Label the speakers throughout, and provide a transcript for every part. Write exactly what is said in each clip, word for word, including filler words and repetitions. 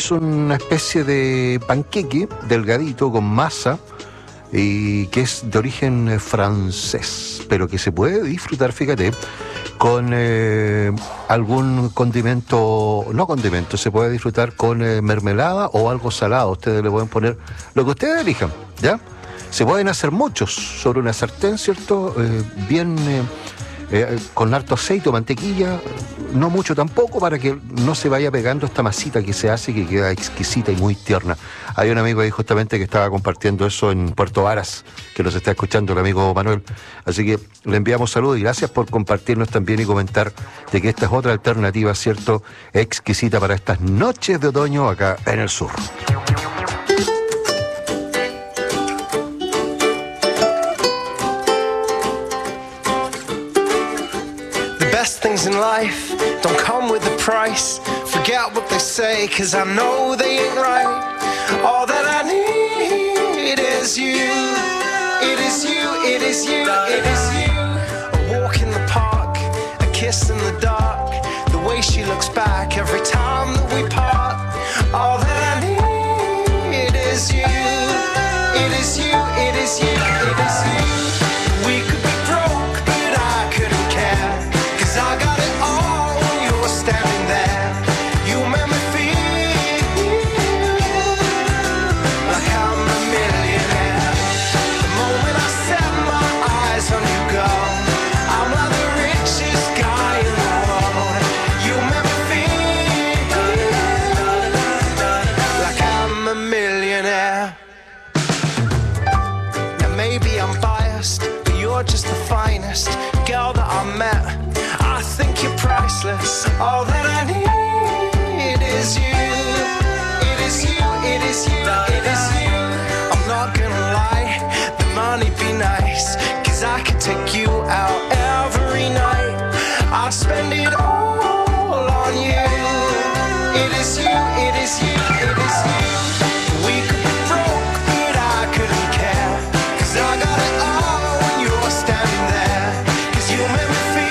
Speaker 1: es una especie de panqueque delgadito con masa y que es de origen francés, pero que se puede disfrutar, fíjate, con eh, algún condimento, no condimento, se puede disfrutar con eh, mermelada o algo salado. Ustedes le pueden poner lo que ustedes elijan, ¿ya? Se pueden hacer muchos sobre una sartén, ¿cierto? Eh, bien, eh, eh, con harto aceite o mantequilla, no mucho tampoco, para que no se vaya pegando esta masita que se hace, que queda exquisita y muy tierna. Hay un amigo ahí justamente que estaba compartiendo eso en Puerto Varas, que nos está escuchando, el amigo Manuel. Así que le enviamos saludos y gracias por compartirnos también y comentar de que esta es otra alternativa, ¿cierto?, exquisita para estas noches de otoño acá en el sur.
Speaker 2: Best things in life don't come with a price. Forget what they say, cause I know they ain't right. All that I need is you. It is you, it is you, it is you. A walk in the park, a kiss in the dark. The way she looks back every time that we part. All that I need is you. It is you, it is you, it is you. We could be broke, but I couldn't care. I got it all when you were standing there. You made me feel like I'm a millionaire. The moment I set my eyes on you, girl, I'm like the richest guy in the world. You made me feel like I'm a millionaire. Now maybe I'm biased, but you're just the finest girl that I met. I think you're priceless. All that I need is you. It is you, it is you, it is you. I'm not gonna lie, the money be nice, cause I could take you out every night. I'd spend it all on you. It is you, it is you, it is you. We could be broke, but I couldn't care, cause I got it all when you were standing there. Cause you made me feel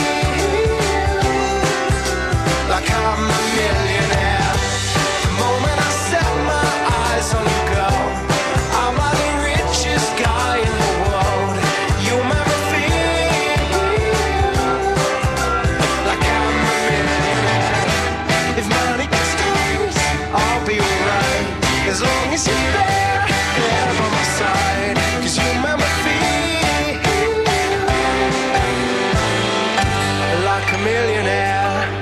Speaker 2: like I'm a millionaire. The moment I set my eyes on you, girl, I'm like the richest guy in the world. You make me feel like I'm a millionaire. If money gets close, I'll be alright, as long as you're there, there by my side. Cause you make me feel like a millionaire.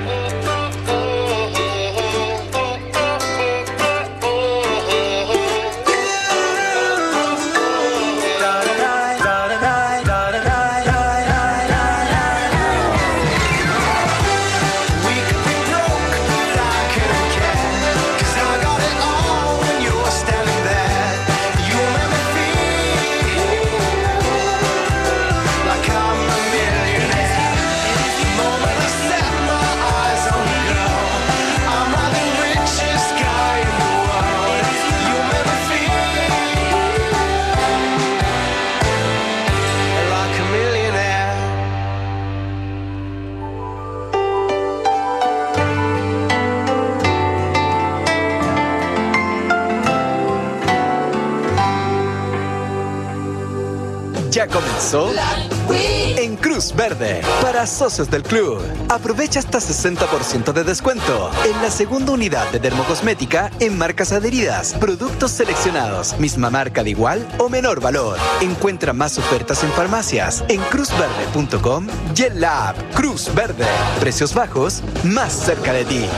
Speaker 3: Ya comenzó en Cruz Verde para socios del club. Aprovecha hasta sesenta por ciento de descuento en la segunda unidad de dermocosmética en marcas adheridas, productos seleccionados, misma marca de igual o menor valor. Encuentra más ofertas en farmacias en cruz verde punto com y en la app Cruz Verde. Precios bajos más cerca de ti.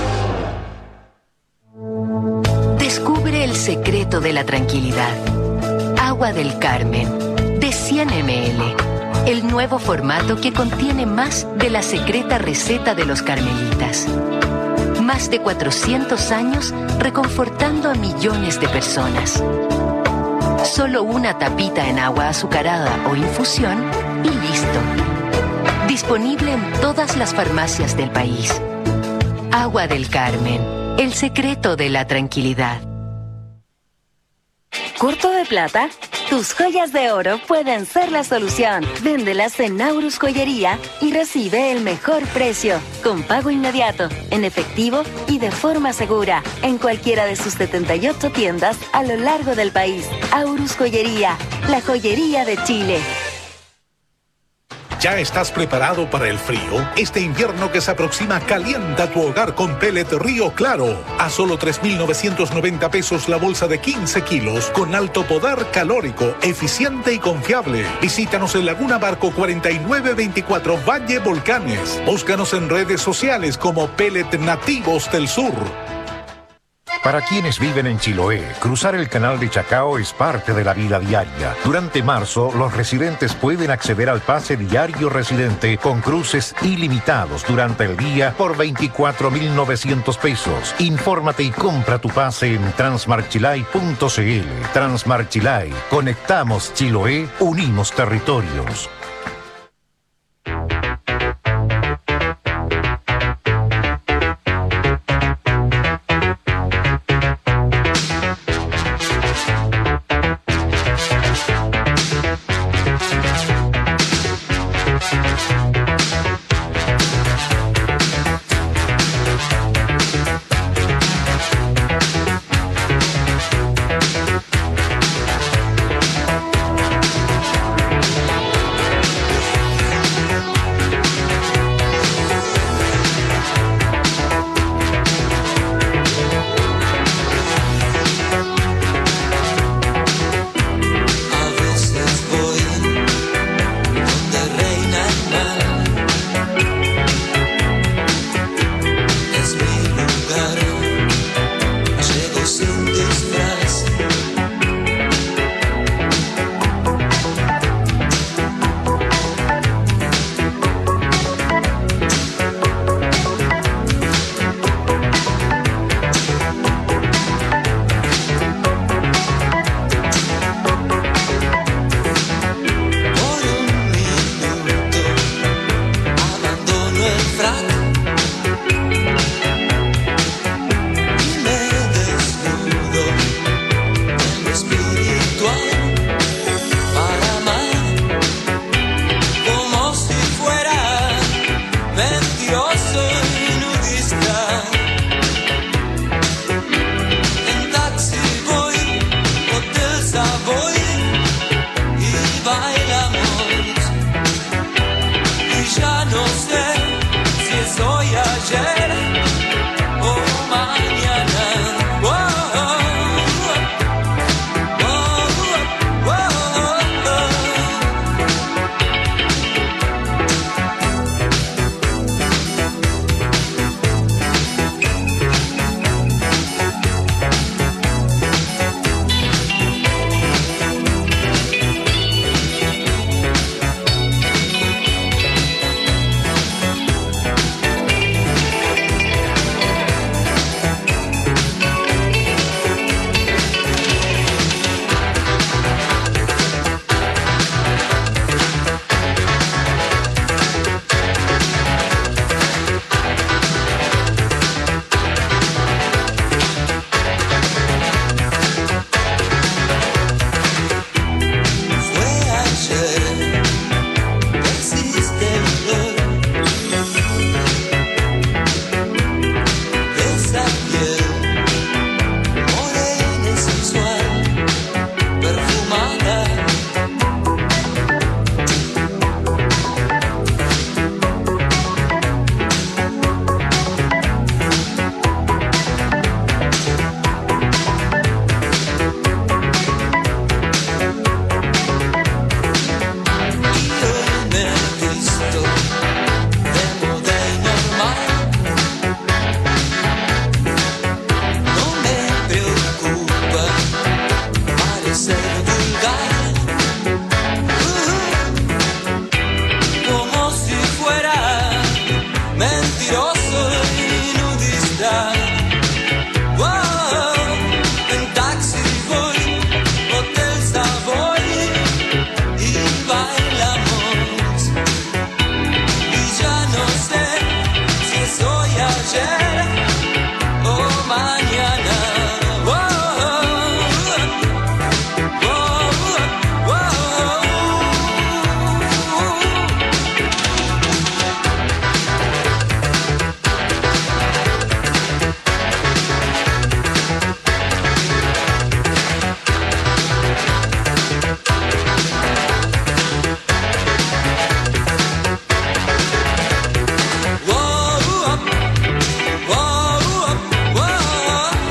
Speaker 4: Descubre el secreto de la tranquilidad. Agua del Carmen, de cien mililitros. El nuevo formato que contiene más de la secreta receta de los carmelitas. Más de cuatrocientos años reconfortando a millones de personas. Solo una tapita en agua azucarada o infusión y listo. Disponible en todas las farmacias del país. Agua del Carmen, el secreto de la tranquilidad.
Speaker 5: ¿Corto de plata? Tus joyas de oro pueden ser la solución. Véndelas en Naurus Joyería y recibe el mejor precio. con pago inmediato, en efectivo y de forma segura, en cualquiera de sus setenta y ocho tiendas a lo largo del país. Aurus Joyería, la joyería de Chile.
Speaker 6: ¿Ya estás preparado para el frío? Este invierno que se aproxima calienta tu hogar con Pellet Río Claro. A solo tres mil novecientos noventa pesos la bolsa de quince kilos con alto poder calórico, eficiente y confiable. Visítanos en Laguna Barco cuarenta y nueve veinticuatro Valle Volcanes. Búscanos en redes sociales como Pellet Nativos del Sur.
Speaker 7: Para quienes viven en Chiloé, cruzar el canal de Chacao es parte de la vida diaria. Durante marzo, los residentes pueden acceder al pase diario residente con cruces ilimitados durante el día por veinticuatro mil novecientos pesos. Infórmate y compra tu pase en transmarchilay punto cl. Transmarchilay, conectamos Chiloé, unimos territorios.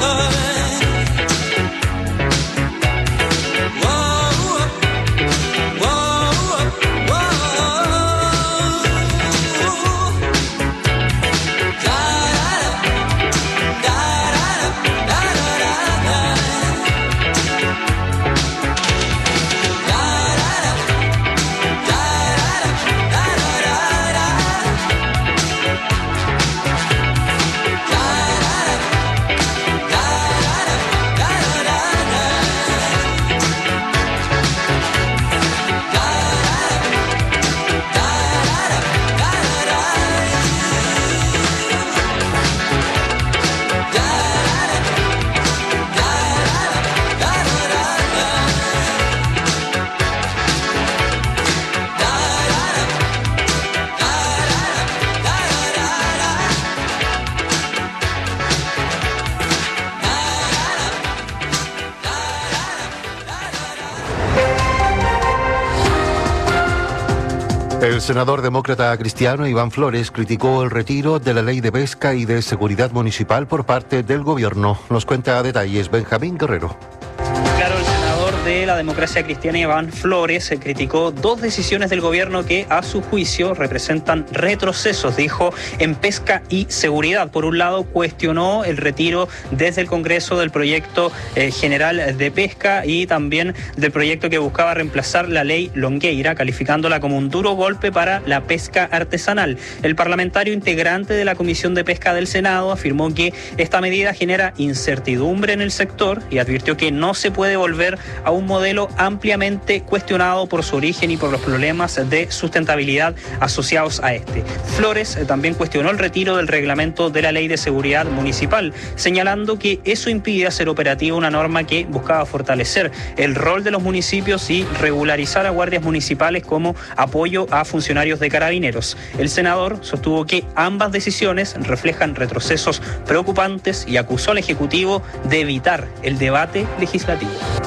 Speaker 1: El senador demócrata cristiano Iván Flores criticó el retiro de la ley de pesca y de seguridad municipal por parte del gobierno. Nos cuenta a detalles Benjamín Guerrero.
Speaker 8: Claro, el senador de la democracia cristiana Iván Flores criticó dos decisiones del gobierno que a su juicio representan retrocesos, dijo, en pesca y seguridad. Por un lado, cuestionó el retiro desde el Congreso del proyecto eh, general de pesca y también del proyecto que buscaba reemplazar la ley Longueira, calificándola como un duro golpe para la pesca artesanal. El parlamentario integrante de la Comisión de Pesca del Senado afirmó que esta medida genera incertidumbre en el sector y advirtió que no se puede volver a un modelo ampliamente cuestionado por su origen y por los problemas de sustentabilidad asociados a este. Flores eh, también cuestionó el retiro del reglamento de la Ley de Seguridad Municipal, señalando que eso impide hacer operativa una norma que buscaba fortalecer el rol de los municipios y regularizar a guardias municipales como apoyo a funcionarios de carabineros. El senador sostuvo que ambas decisiones reflejan retrocesos preocupantes y acusó al Ejecutivo de evitar el debate legislativo.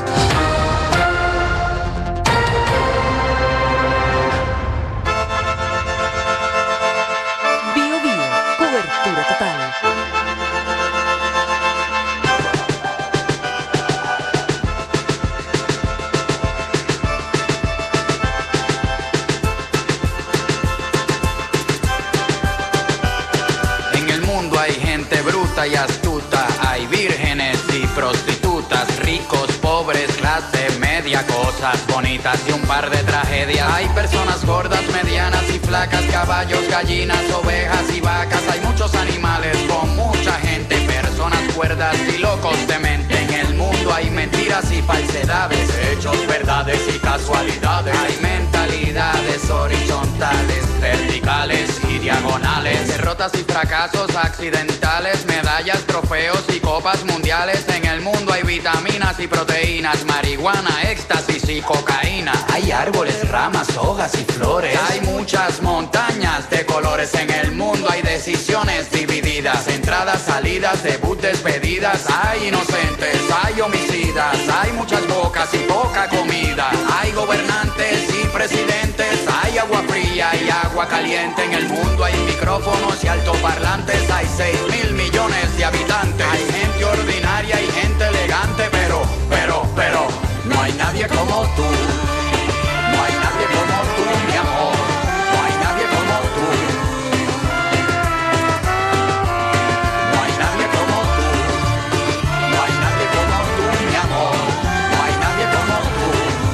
Speaker 9: Bio Bio, cobertura total.
Speaker 10: En el mundo hay gente bruta y astuta, hay vírgenes y prostitutas, ricos, pobres, clase media, cosas bonitas y un par de tragedias. Hay personas gordas, medianas y flacas, caballos, gallinas, ovejas y vacas. Hay muchos animales con mucha gente, personas cuerdas y locos de mente. En el mundo hay mentiras y falsedades, hechos, verdades y casualidades. Hay mentalidades horizontales, verticales y diagonales, derrotas y fracasos accidentales, medallas, trofeos y copas mundiales. En el mundo hay vitaminas y proteínas, marihuana, éxtasis y cocaína. Hay árboles, ramas, hojas y flores. Hay muchas montañas de colores. En el mundo hay decisiones divididas, entradas, salidas, debut, despedidas. Hay inocentes, hay homicidas, hay muchas bocas y poca comida. Hay gobernantes y presidentes, hay agua fría y agua caliente. En el mundo hay micrófonos y altoparlantes. Hay seis mil millones de habitantes. Hay gente ordinaria y gente elegante, pero, pero, pero no hay nadie como tú. No hay nadie como tú, mi amor. No hay nadie como tú. No hay nadie como tú. No hay nadie como tú, mi amor. No hay nadie como tú.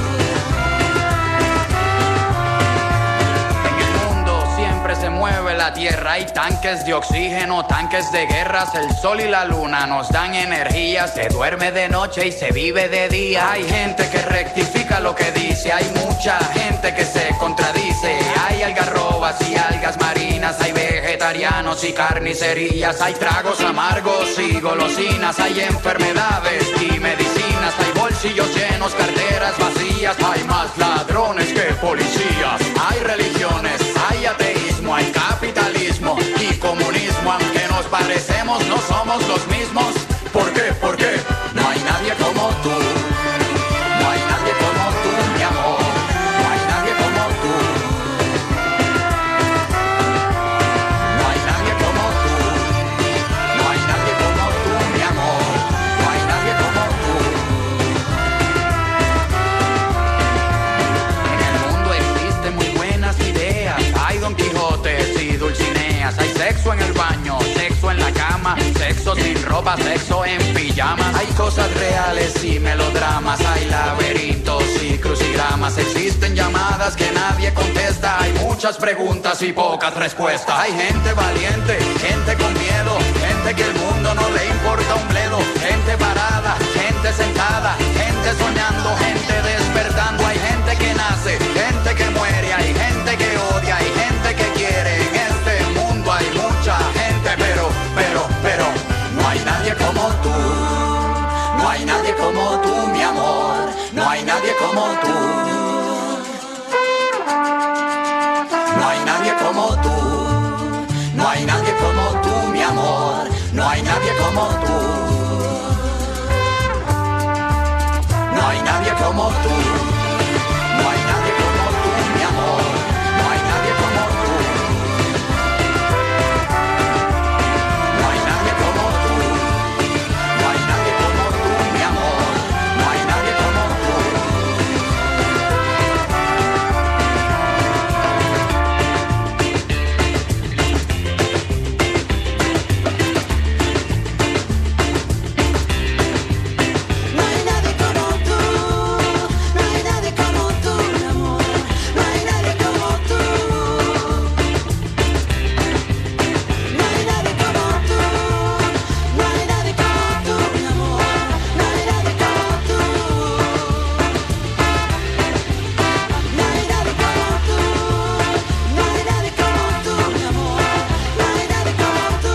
Speaker 10: En el mundo siempre se mueve la tierra. Hay tanques de oxígeno, tanques de guerras. El sol y la luna nos dan energía. Se duerme de noche y se vive de día. Hay gente que rectifica lo que dice. Hay mucha gente que se contradice. Hay algarrobas y algas marinas. Hay vegetarianos y carnicerías. Hay tragos amargos y golosinas. Hay enfermedades y medicinas. Hay bolsillos llenos, carteras vacías. Hay más ladrones que policías. Hay religiones, hay ateísmo, hay capitalismo y comunismo. Aunque nos parecemos, no somos los mismos. ¿Por qué? ¿Por qué? No hay nadie como tú. No hay nadie como tú, mi amor. No hay nadie como tú. No hay nadie como tú. No hay nadie como tú, mi amor. ropa, sexo en pijamas. Hay cosas reales y melodramas, hay laberintos y crucigramas. Existen llamadas que nadie contesta, hay muchas preguntas y pocas respuestas. Hay gente valiente, gente con miedo, gente que el mundo no le importa un bledo. Gente parada, gente sentada, gente soñando, gente despertando. Hay gente que nace, gente que muere, hay gente que odia, hay gente que quiere. En este mundo hay mucha gente, pero, pero, pero no hay nadie como tú. No hay nadie como tú, mi amor. No hay nadie como tú. No hay nadie como tú. No hay nadie como tú, mi amor. No hay nadie como tú. No hay nadie como tú. No hay nadie como tú, mi amor. No hay nadie como tú. No hay nadie como tú. No hay nadie como tú, mi amor. No hay nadie como tú.
Speaker 11: No hay nadie como tú. No hay nadie como tú, mi amor. No hay nadie como tú. No hay nadie como tú. No hay nadie como tú, mi amor. No hay nadie como tú. No hay nadie como tú. No hay nadie como tú, mi amor. No hay nadie como tú.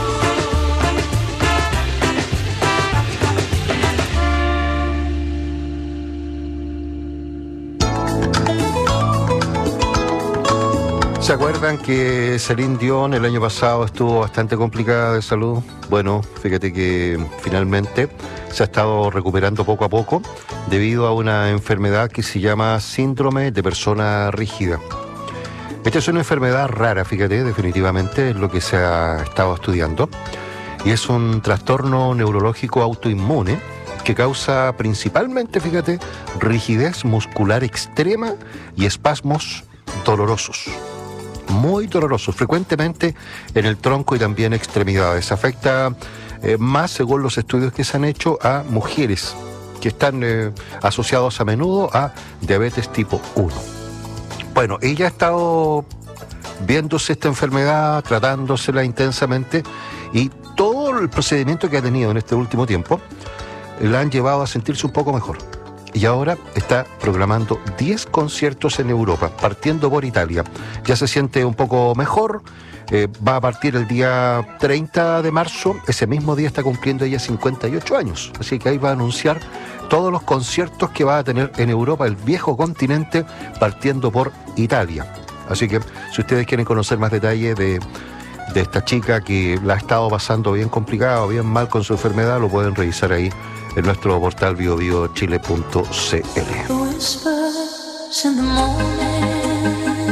Speaker 1: ¿Se acuerdan que Celine Dion el año pasado estuvo bastante complicada de salud? Bueno, fíjate que finalmente se ha estado recuperando poco a poco debido a una enfermedad que se llama síndrome de persona rígida. Esta es una enfermedad rara, fíjate, definitivamente es lo que se ha estado estudiando. Y es un trastorno neurológico autoinmune que causa principalmente, fíjate, rigidez muscular extrema y espasmos dolorosos. Muy dolorosos, frecuentemente en el tronco y también extremidades. Afecta eh, más, según los estudios que se han hecho, a mujeres que están eh, asociados a menudo a diabetes tipo uno. Bueno, ella ha estado viéndose esta enfermedad, tratándosela intensamente, y todo el procedimiento que ha tenido en este último tiempo la han llevado a sentirse un poco mejor. Y ahora está programando diez conciertos en Europa, partiendo por Italia. Ya se siente un poco mejor, eh, va a partir el día treinta de marzo, ese mismo día está cumpliendo ella cincuenta y ocho años. Así que ahí va a anunciar todos los conciertos que va a tener en Europa, el viejo continente, partiendo por Italia. Así que si ustedes quieren conocer más detalles de, de esta chica que la ha estado pasando bien complicado, bien mal con su enfermedad, lo pueden revisar ahí en nuestro portal bio bio chile punto c l.
Speaker 11: The whispers in the morning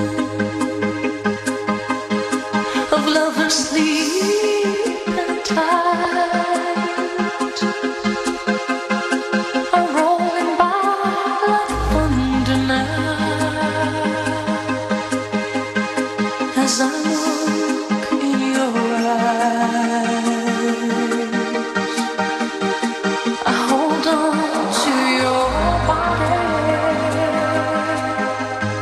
Speaker 11: of lovers sleeping tight are rolling by like thunder now as I look in your eyes. I hold on to your body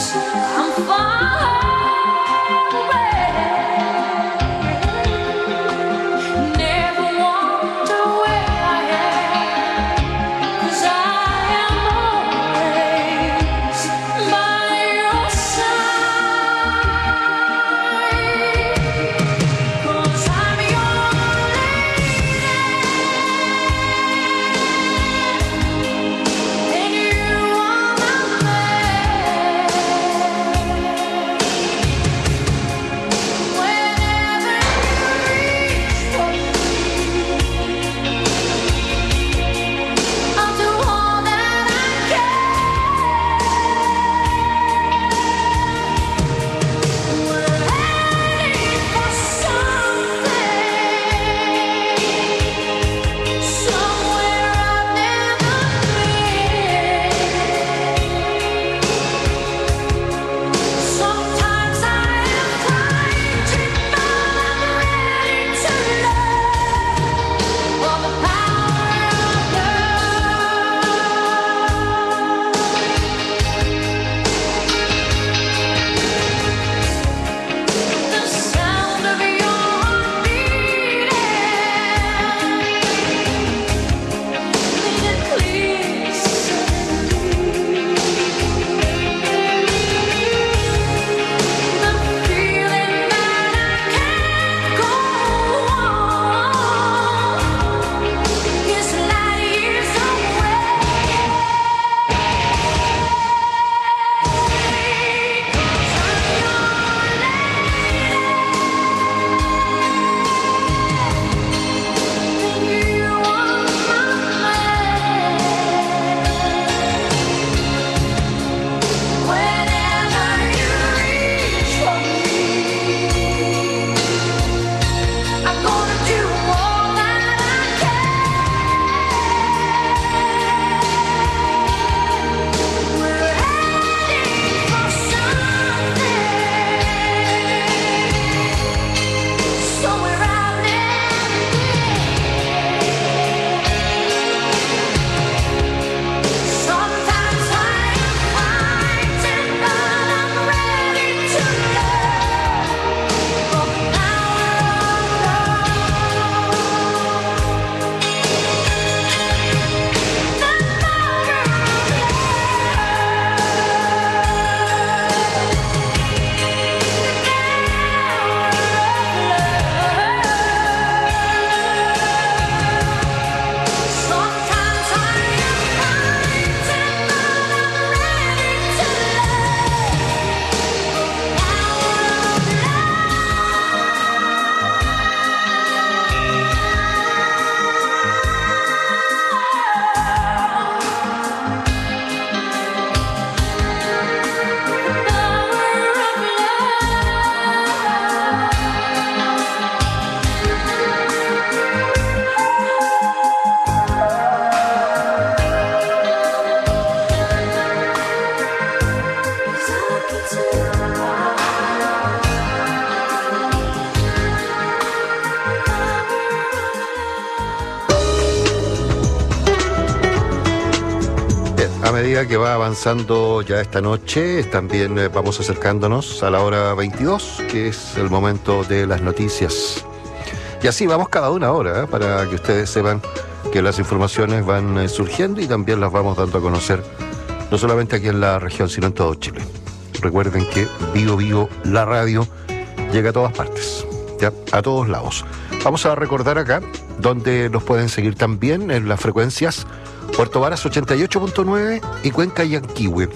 Speaker 1: A medida que va avanzando ya esta noche, también eh, vamos acercándonos a la hora veintidós, que es el momento de las noticias. Y así vamos cada una hora, ¿eh? Para que ustedes sepan que las informaciones van eh, surgiendo y también las vamos dando a conocer, no solamente aquí en la región, sino en todo Chile. Recuerden que Vivo Vivo, la radio, llega a todas partes, ¿ya? A todos lados. Vamos a recordar acá, donde nos pueden seguir también en las frecuencias Puerto Varas ochenta y ocho punto nueve y Cuenca y Yanquihue.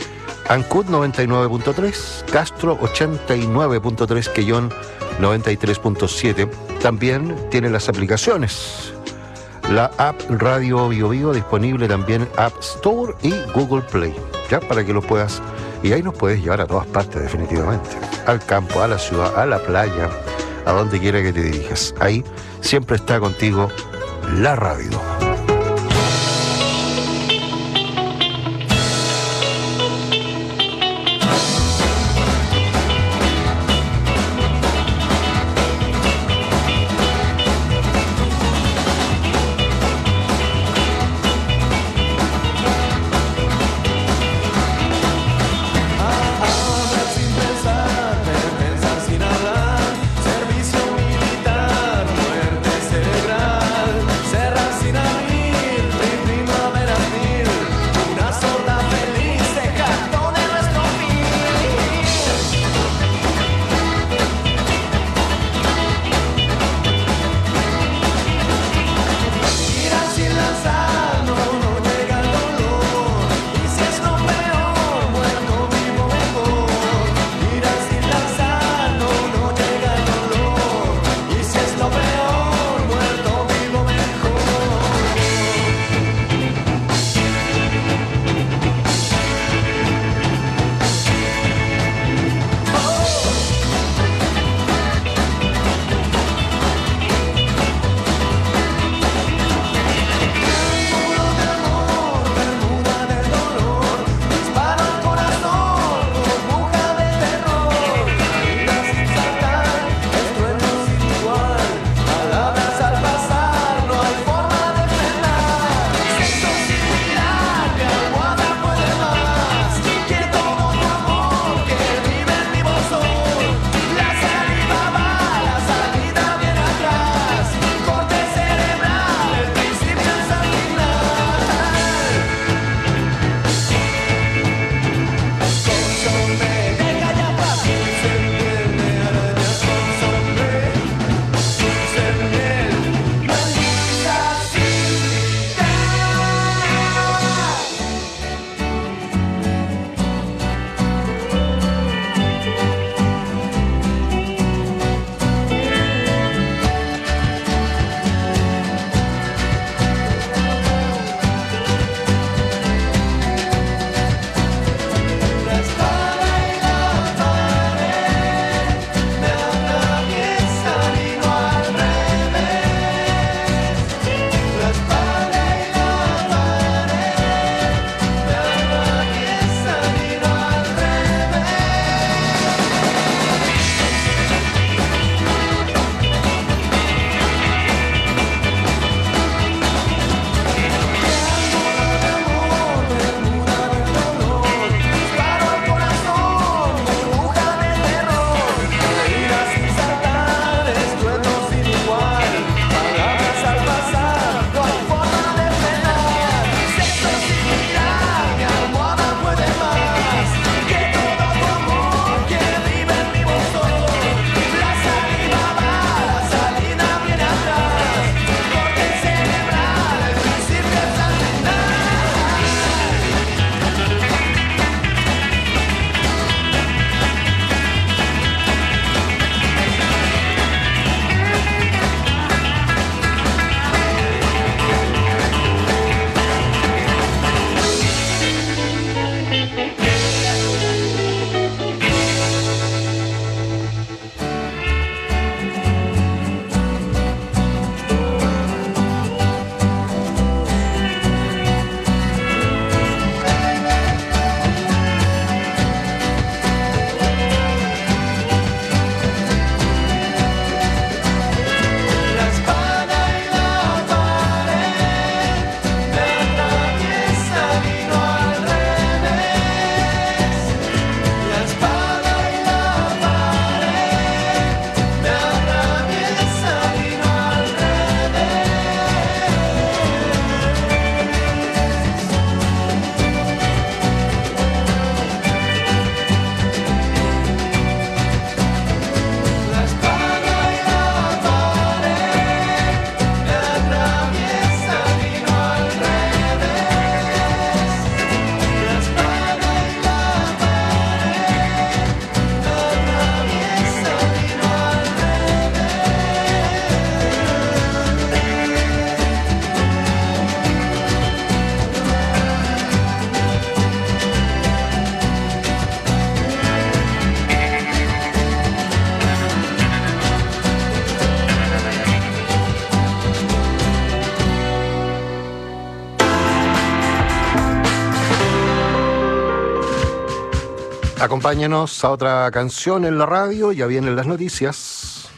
Speaker 1: Ancud noventa y nueve punto tres, Castro ochenta y nueve punto tres, Quellón noventa y tres punto siete. También tiene las aplicaciones. La app Radio Vivo Vivo disponible también en App Store y Google Play, ya para que lo puedas. Y ahí nos puedes llevar a todas partes definitivamente. Al campo, a la ciudad, a la playa, a donde quiera que te dirijas. Ahí siempre está contigo la radio. Acompáñenos a otra canción en la radio, ya vienen las noticias.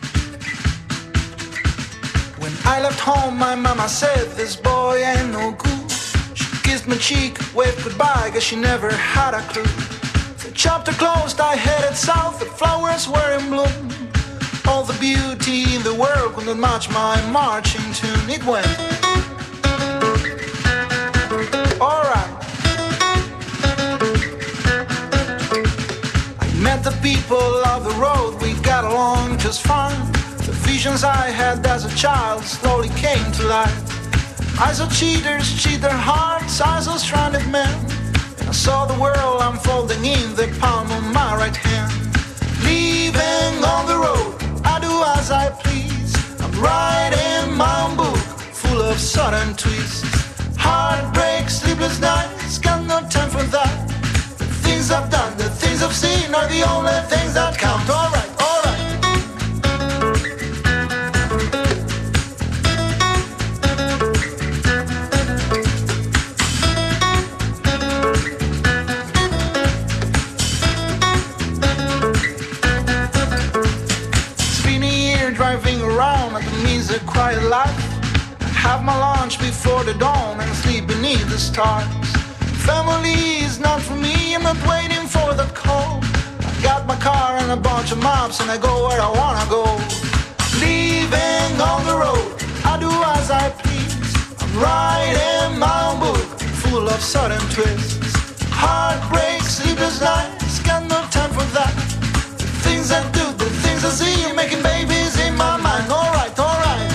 Speaker 2: When I left home, my mama said, this boy ain't no good. She kissed my cheek, waved goodbye, guess she never had a clue. The chapter closed, I headed south, the flowers were in bloom. All the beauty in the world couldn't match my marching tune. It went alright. I met the people of the road, we got along just fine. The visions I had as a child slowly came to life. I saw cheaters cheat their hearts, I saw stranded men, and I saw the world unfolding in the palm of my right hand. Leaving on the road, I do as I please. I'm writing my own book, full of sudden twists. Heartbreak, sleepless nights, got no time for that. The things I've done, the things I've seen are the only things that count. Alright, alright. Driving around at the means of quiet life. I have my lunch before the dawn and sleep beneath the stars. Family is not for me, I'm not waiting for that call. I got my car and a bunch of maps and I go where I wanna go. Leaving on the road, I do as I please. I'm writing my own book, full of sudden twists. Heartbreak, sleepless nights, got no time for that. The things I do, the things I see, making babies in my mind. Alright, alright.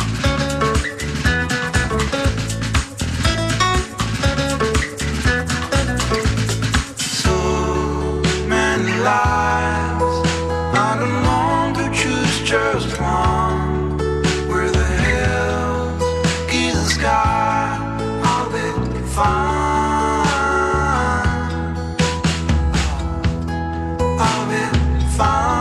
Speaker 2: So many lives, I don't want to choose just one. Where the hills kiss the sky, I'll be fine. I'll be fine.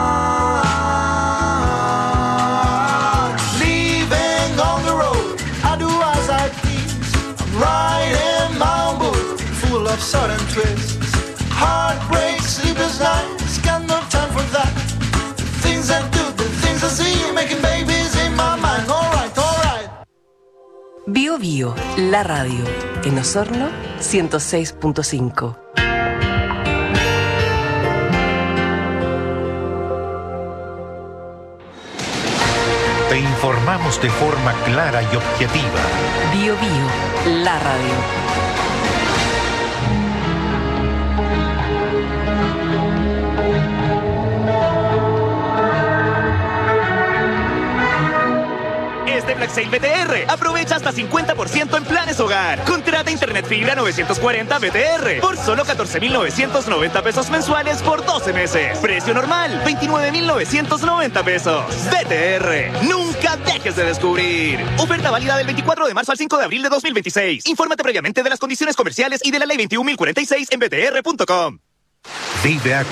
Speaker 2: Sudden twists, heartbreak, sleepless nights, got no time for that. The things I do, the things I see, making babies in my mind. Alright, alright.
Speaker 9: Bio Bio, la radio. En Osorno, ciento seis punto cinco.
Speaker 7: Te informamos de forma clara y objetiva.
Speaker 9: Bio Bio, la radio.
Speaker 12: Este Black Sale B T R. Aprovecha hasta cincuenta por ciento en planes hogar. Contrata internet fibra novecientos cuarenta B T R por solo catorce mil novecientos noventa pesos mensuales por doce meses. Precio normal, veintinueve mil novecientos noventa pesos. B T R. Nunca dejes de descubrir. Oferta válida del veinticuatro de marzo al cinco de abril de dos mil veintiséis. Infórmate previamente de las condiciones comerciales y de la ley veintiún mil cuarenta y seis en b t r punto com.
Speaker 7: Vive